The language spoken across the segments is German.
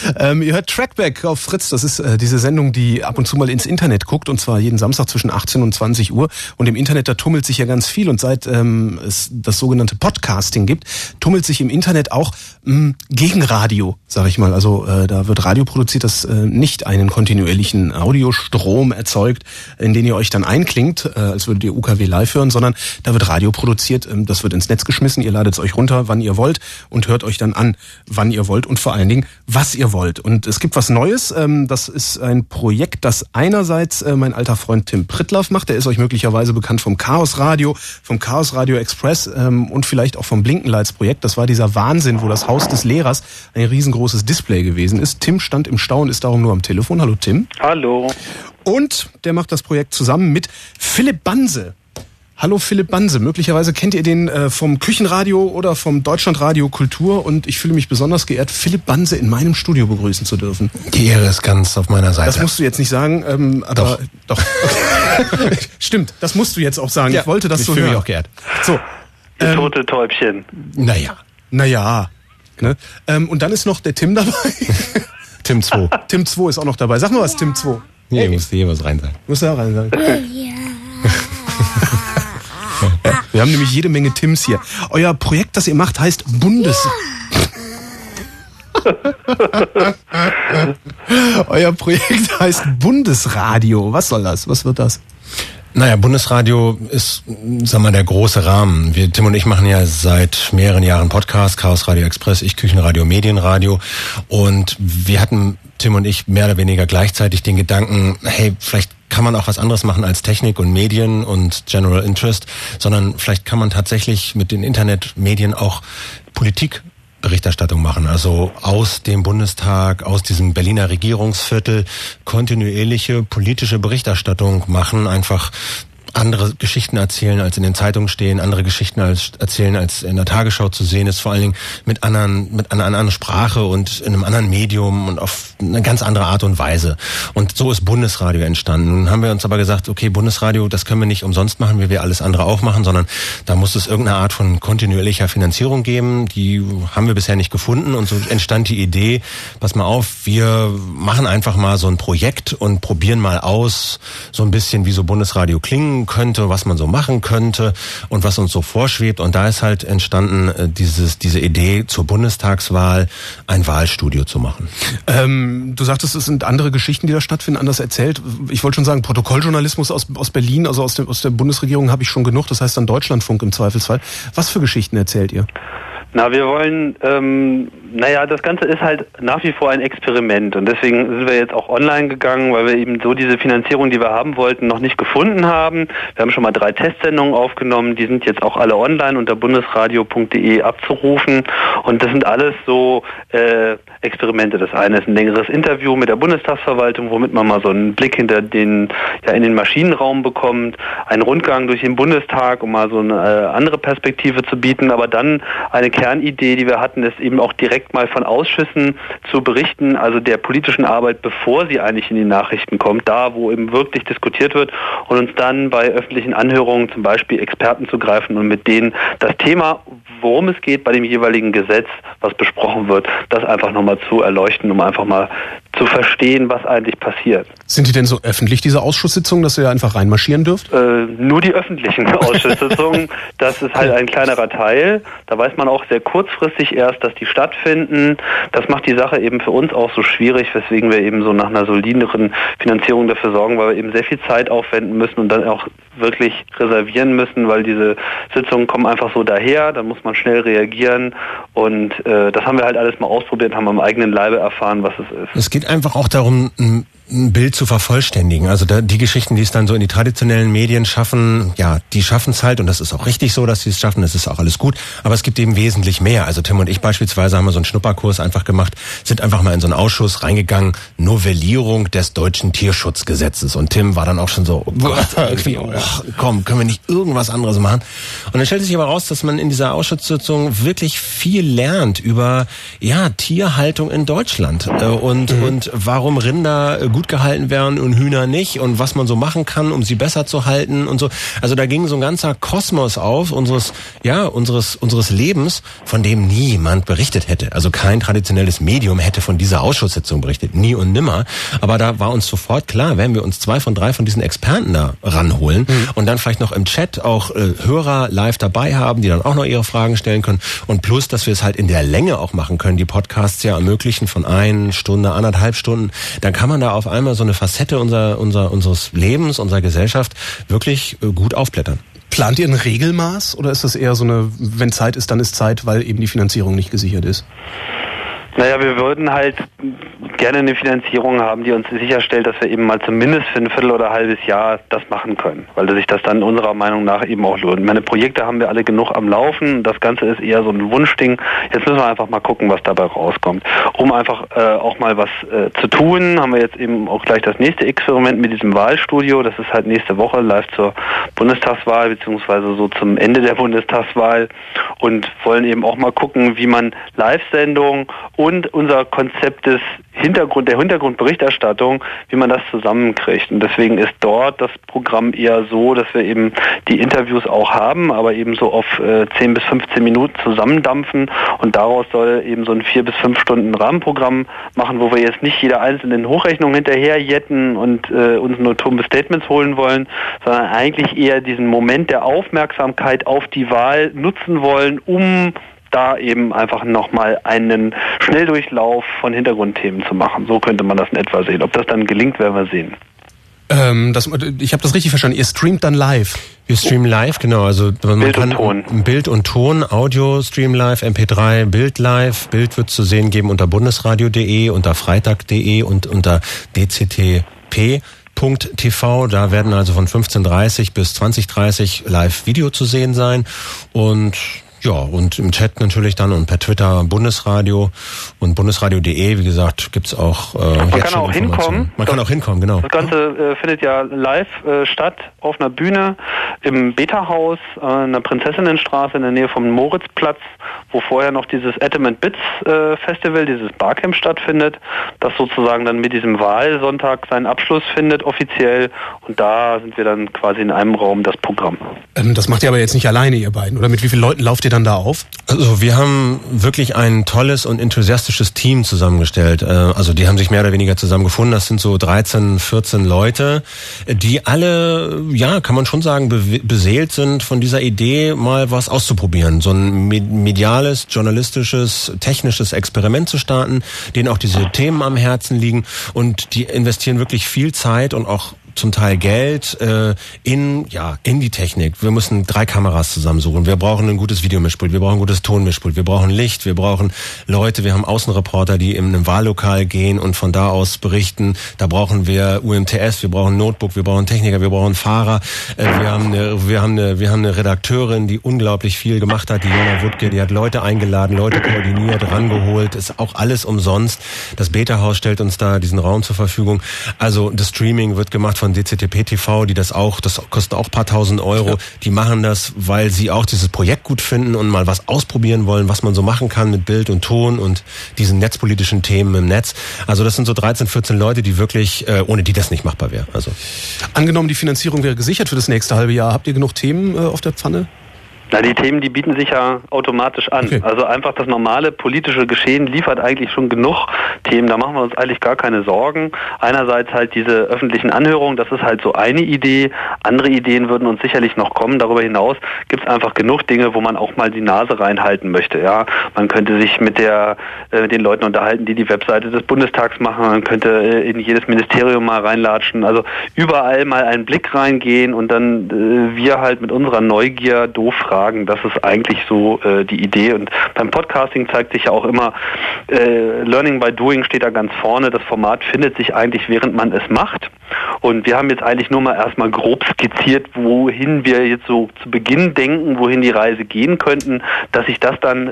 Ihr hört Trackback auf Fritz. Das ist diese Sendung, die ab und zu mal ins Internet guckt, und zwar jeden Samstag zwischen 18 und 20 Uhr. Und im Internet, da tummelt sich ja ganz viel. Und seit es das sogenannte Podcasting gibt, tummelt sich im Internet auch Gegenradio, sag ich mal. Also da wird Radio produziert, das nicht einen kontinuierlichen Audiostrom erzeugt, in den ihr euch dann einklingt, als würdet ihr UKW live hören, sondern da wird Radio produziert, das wird ins Netz geschmissen, ihr ladet es euch runter, wann ihr wollt, und hört euch dann an, wann ihr wollt und vor allen Dingen, was ihr wollt. Und es gibt was Neues, das ist ein Projekt, das einerseits mein alter Freund Tim Pritlove macht, der ist euch möglicherweise bekannt vom Chaos Radio Express und vielleicht auch vom Blinkenlights-Projekt. Das war dieser Wahnsinn, wo das Haus des Lehrers ein riesengroßes Display gewesen ist. Tim stand im Stau und ist darum nur am Telefon. Hallo Tim. Hallo. Und der macht das Projekt zusammen mit Philipp Banse. Hallo Philipp Banse, möglicherweise kennt ihr den vom Küchenradio oder vom Deutschlandradio Kultur, und ich fühle mich besonders geehrt, Philipp Banse in meinem Studio begrüßen zu dürfen. Die Ehre ist ganz auf meiner Seite. Das musst du jetzt nicht sagen, aber doch. Okay. Stimmt, das musst du jetzt auch sagen. Ja, ich wollte das so hören. Ich fühle mich auch geehrt. So, tote Täubchen. Naja. Ne? Und dann ist noch der Tim dabei. Tim 2. Tim 2 ist auch noch dabei. Sag mal was, Tim 2. Hier musst du hier was rein sagen. Musst du auch rein sagen. Wir haben nämlich jede Menge Tims hier. Euer Projekt, das ihr macht, heißt Euer Projekt heißt Bundesradio. Was soll das? Was wird das? Naja, Bundesradio ist, der große Rahmen. Tim und ich machen ja seit mehreren Jahren Podcast, Chaos Radio Express, ich Küchenradio, Medienradio. Und wir hatten, Tim und ich, mehr oder weniger gleichzeitig den Gedanken, hey, vielleicht kann man auch was anderes machen als Technik und Medien und General Interest, sondern vielleicht kann man tatsächlich mit den Internetmedien auch Politikberichterstattung machen, also aus dem Bundestag, aus diesem Berliner Regierungsviertel kontinuierliche politische Berichterstattung machen, einfach andere Geschichten erzählen, als in den Zeitungen stehen, andere Geschichten erzählen, als in der Tagesschau zu sehen ist, vor allen Dingen mit einer anderen Sprache und in einem anderen Medium und auf eine ganz andere Art und Weise. Und so ist Bundesradio entstanden. Nun haben wir uns aber gesagt, okay, Bundesradio, das können wir nicht umsonst machen, wie wir alles andere auch machen, sondern da muss es irgendeine Art von kontinuierlicher Finanzierung geben. Die haben wir bisher nicht gefunden, und so entstand die Idee, pass mal auf, wir machen einfach mal so ein Projekt und probieren mal aus, so ein bisschen wie so Bundesradio klingen könnte, was man so machen könnte und was uns so vorschwebt. Und da ist halt entstanden diese Idee, zur Bundestagswahl ein Wahlstudio zu machen. Du sagtest, es sind andere Geschichten, die da stattfinden, anders erzählt. Ich wollte schon sagen, Protokolljournalismus aus Berlin, also aus der Bundesregierung habe ich schon genug. Das heißt dann Deutschlandfunk im Zweifelsfall. Was für Geschichten erzählt ihr? Na, wir wollen, das Ganze ist halt nach wie vor ein Experiment, und deswegen sind wir jetzt auch online gegangen, weil wir eben so diese Finanzierung, die wir haben wollten, noch nicht gefunden haben. Wir haben schon mal 3 Testsendungen aufgenommen, die sind jetzt auch alle online unter bundesradio.de abzurufen, und das sind alles so Experimente. Das eine ist ein längeres Interview mit der Bundestagsverwaltung, womit man mal so einen Blick in den Maschinenraum bekommt, einen Rundgang durch den Bundestag, um mal so eine andere Perspektive zu bieten, aber dann eine Kernidee, die wir hatten, ist eben auch direkt mal von Ausschüssen zu berichten, also der politischen Arbeit, bevor sie eigentlich in die Nachrichten kommt, da wo eben wirklich diskutiert wird, und uns dann bei öffentlichen Anhörungen zum Beispiel Experten zu greifen und mit denen das Thema, worum es geht bei dem jeweiligen Gesetz, was besprochen wird, das einfach nochmal zu erleuchten, um einfach mal zu verstehen, was eigentlich passiert. Sind die denn so öffentlich, diese Ausschusssitzungen, dass ihr einfach reinmarschieren dürft? Nur die öffentlichen Ausschusssitzungen. Das ist halt ein kleinerer Teil. Da weiß man auch sehr kurzfristig erst, dass die stattfinden. Das macht die Sache eben für uns auch so schwierig, weswegen wir eben so nach einer solideren Finanzierung dafür sorgen, weil wir eben sehr viel Zeit aufwenden müssen und dann auch wirklich reservieren müssen, weil diese Sitzungen kommen einfach so daher, da muss man schnell reagieren, und das haben wir halt alles mal ausprobiert, haben am eigenen Leibe erfahren, was es ist. Es geht einfach auch darum, ein Bild zu vervollständigen. Also die Geschichten, die es dann so in die traditionellen Medien schaffen, ja, die schaffen es halt, und das ist auch richtig so, dass sie es schaffen, das ist auch alles gut, aber es gibt eben wesentlich mehr. Also Tim und ich beispielsweise haben so einen Schnupperkurs einfach gemacht, sind einfach mal in so einen Ausschuss reingegangen, Novellierung des deutschen Tierschutzgesetzes, und Tim war dann auch schon so, oh Gott, irgendwie, komm, können wir nicht irgendwas anderes machen? Und dann stellt sich aber raus, dass man in dieser Ausschusssitzung wirklich viel lernt über, ja, Tierhaltung in Deutschland und warum Rinder gut gut gehalten werden und Hühner nicht und was man so machen kann, um sie besser zu halten und so. Also da ging so ein ganzer Kosmos auf unseres Lebens, von dem niemand berichtet hätte. Also kein traditionelles Medium hätte von dieser Ausschusssitzung berichtet, nie und nimmer. Aber da war uns sofort klar, wenn wir uns 2 von 3 von diesen Experten da ranholen und dann vielleicht noch im Chat auch Hörer live dabei haben, die dann auch noch ihre Fragen stellen können und plus, dass wir es halt in der Länge auch machen können, die Podcasts ja ermöglichen von 1 Stunde, 1,5 Stunden, dann kann man da auf einmal so eine Facette unseres Lebens, unserer Gesellschaft wirklich gut aufblättern. Plant ihr ein Regelmaß oder ist das eher so eine, wenn Zeit ist, dann ist Zeit, weil eben die Finanzierung nicht gesichert ist? Naja, wir würden halt gerne eine Finanzierung haben, die uns sicherstellt, dass wir eben mal zumindest für ein Viertel oder ein halbes Jahr das machen können, weil sich das dann unserer Meinung nach eben auch lohnt. Meine Projekte haben wir alle genug am Laufen, das Ganze ist eher so ein Wunschding. Jetzt müssen wir einfach mal gucken, was dabei rauskommt. Um einfach auch mal was zu tun, haben wir jetzt eben auch gleich das nächste Experiment mit diesem Wahlstudio. Das ist halt nächste Woche live zur Bundestagswahl, beziehungsweise so zum Ende der Bundestagswahl und wollen eben auch mal gucken, wie man Live-Sendungen und unser Konzept der Hintergrundberichterstattung, wie man das zusammenkriegt. Und deswegen ist dort das Programm eher so, dass wir eben die Interviews auch haben, aber eben so auf 10 bis 15 Minuten zusammendampfen und daraus soll eben so ein 4 bis 5 Stunden Rahmenprogramm machen, wo wir jetzt nicht jeder einzelnen Hochrechnung hinterher jetten und uns nur tumbe Statements holen wollen, sondern eigentlich eher diesen Moment der Aufmerksamkeit auf die Wahl nutzen wollen, um da eben einfach nochmal einen Schnelldurchlauf von Hintergrundthemen zu machen. So könnte man das in etwa sehen. Ob das dann gelingt, werden wir sehen. Ich habe das richtig verstanden. Ihr streamt dann live? Wir streamen live, genau. Also Bild und Ton. Bild und Ton, Audio stream live, MP3, Bild live. Bild wird zu sehen geben unter bundesradio.de, unter freitag.de und unter dctp.tv. Da werden also von 15:30 bis 20:30 live Video zu sehen sein und ja, und im Chat natürlich dann und per Twitter Bundesradio und bundesradio.de, wie gesagt, gibt's auch man kann auch hinkommen. Man kann auch hinkommen, genau. Das Ganze findet ja live statt auf einer Bühne im Beta-Haus in der Prinzessinnenstraße in der Nähe vom Moritzplatz, wo vorher noch dieses Atom and Bits Festival, dieses Barcamp stattfindet, das sozusagen dann mit diesem Wahlsonntag seinen Abschluss findet offiziell und da sind wir dann quasi in einem Raum das Programm. Das macht ihr aber jetzt nicht alleine, ihr beiden, oder? Mit wie vielen Leuten lauft ihr dann da auf? Also wir haben wirklich ein tolles und enthusiastisches Team zusammengestellt. Also die haben sich mehr oder weniger zusammengefunden. Das sind so 13, 14 Leute, die alle, ja, kann man schon sagen, beseelt sind von dieser Idee, mal was auszuprobieren. So ein mediales, journalistisches, technisches Experiment zu starten, denen auch diese Themen am Herzen liegen und die investieren wirklich viel Zeit und auch zum Teil Geld in die Technik. Wir müssen 3 Kameras zusammensuchen. Wir brauchen ein gutes Videomischpult, wir brauchen ein gutes Tonmischpult, wir brauchen Licht, wir brauchen Leute, wir haben Außenreporter, die in einem Wahllokal gehen und von da aus berichten. Da brauchen wir UMTS, wir brauchen Notebook, wir brauchen Techniker, wir brauchen Fahrer. Wir haben eine Redakteurin, die unglaublich viel gemacht hat, die Jona Wuttke, die hat Leute eingeladen, Leute koordiniert, rangeholt. Ist auch alles umsonst. Das Beta-Haus stellt uns da diesen Raum zur Verfügung. Also das Streaming wird gemacht von DCTP-TV, das kostet auch ein paar tausend Euro. Ja. Die machen das, weil sie auch dieses Projekt gut finden und mal was ausprobieren wollen, was man so machen kann mit Bild und Ton und diesen netzpolitischen Themen im Netz. Also das sind so 13, 14 Leute, die wirklich, ohne die das nicht machbar wäre. Also angenommen, die Finanzierung wäre gesichert für das nächste halbe Jahr. Habt ihr genug Themen auf der Pfanne? Na, die Themen, die bieten sich ja automatisch an. Okay. Also einfach das normale politische Geschehen liefert eigentlich schon genug Themen. Da machen wir uns eigentlich gar keine Sorgen. Einerseits halt diese öffentlichen Anhörungen, das ist halt so eine Idee. Andere Ideen würden uns sicherlich noch kommen. Darüber hinaus gibt es einfach genug Dinge, wo man auch mal die Nase reinhalten möchte. Ja, man könnte sich mit den Leuten unterhalten, die Webseite des Bundestags machen. Man könnte in jedes Ministerium mal reinlatschen. Also überall mal einen Blick reingehen und dann wir halt mit unserer Neugier doof fragen. Das ist eigentlich so die Idee. Und beim Podcasting zeigt sich ja auch immer, Learning by Doing steht da ganz vorne. Das Format findet sich eigentlich, während man es macht. Und wir haben jetzt eigentlich nur mal erstmal grob skizziert, wohin wir jetzt so zu Beginn denken, wohin die Reise gehen könnten. Dass sich das dann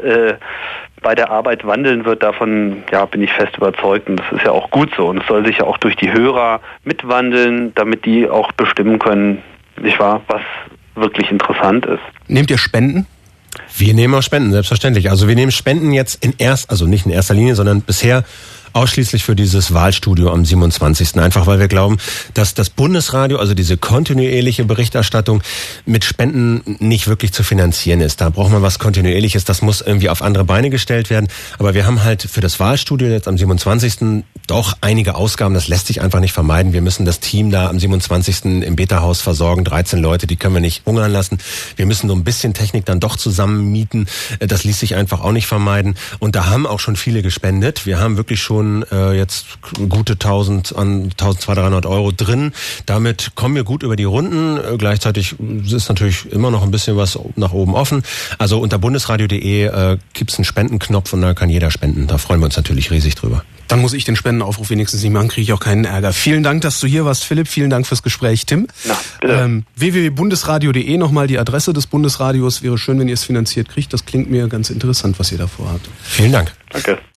bei der Arbeit wandeln wird, davon bin ich fest überzeugt. Und das ist ja auch gut so. Und es soll sich ja auch durch die Hörer mitwandeln, damit die auch bestimmen können, nicht wahr, was wirklich interessant ist. Nehmt ihr Spenden? Wir nehmen auch Spenden, selbstverständlich. Also wir nehmen Spenden jetzt nicht in erster Linie, sondern bisher ausschließlich für dieses Wahlstudio am 27. Einfach weil wir glauben, dass das Bundesradio, also diese kontinuierliche Berichterstattung mit Spenden nicht wirklich zu finanzieren ist. Da braucht man was Kontinuierliches, das muss irgendwie auf andere Beine gestellt werden. Aber wir haben halt für das Wahlstudio jetzt am 27. doch einige Ausgaben, das lässt sich einfach nicht vermeiden. Wir müssen das Team da am 27. im Beta-Haus versorgen, 13 Leute, die können wir nicht hungern lassen. Wir müssen so ein bisschen Technik dann doch zusammen mieten. Das ließ sich einfach auch nicht vermeiden. Und da haben auch schon viele gespendet. Wir haben wirklich schon jetzt gute 1.200-1.300 Euro drin. Damit kommen wir gut über die Runden. Gleichzeitig ist natürlich immer noch ein bisschen was nach oben offen. Also unter bundesradio.de gibt's einen Spendenknopf und da kann jeder spenden. Da freuen wir uns natürlich riesig drüber. Dann muss ich den Spendenaufruf wenigstens nicht machen, kriege ich auch keinen Ärger. Vielen Dank, dass du hier warst, Philipp. Vielen Dank fürs Gespräch, Tim. www.bundesradio.de, nochmal die Adresse des Bundesradios. Wäre schön, wenn ihr es finanziert kriegt. Das klingt mir ganz interessant, was ihr da vorhabt. Vielen Dank. Danke.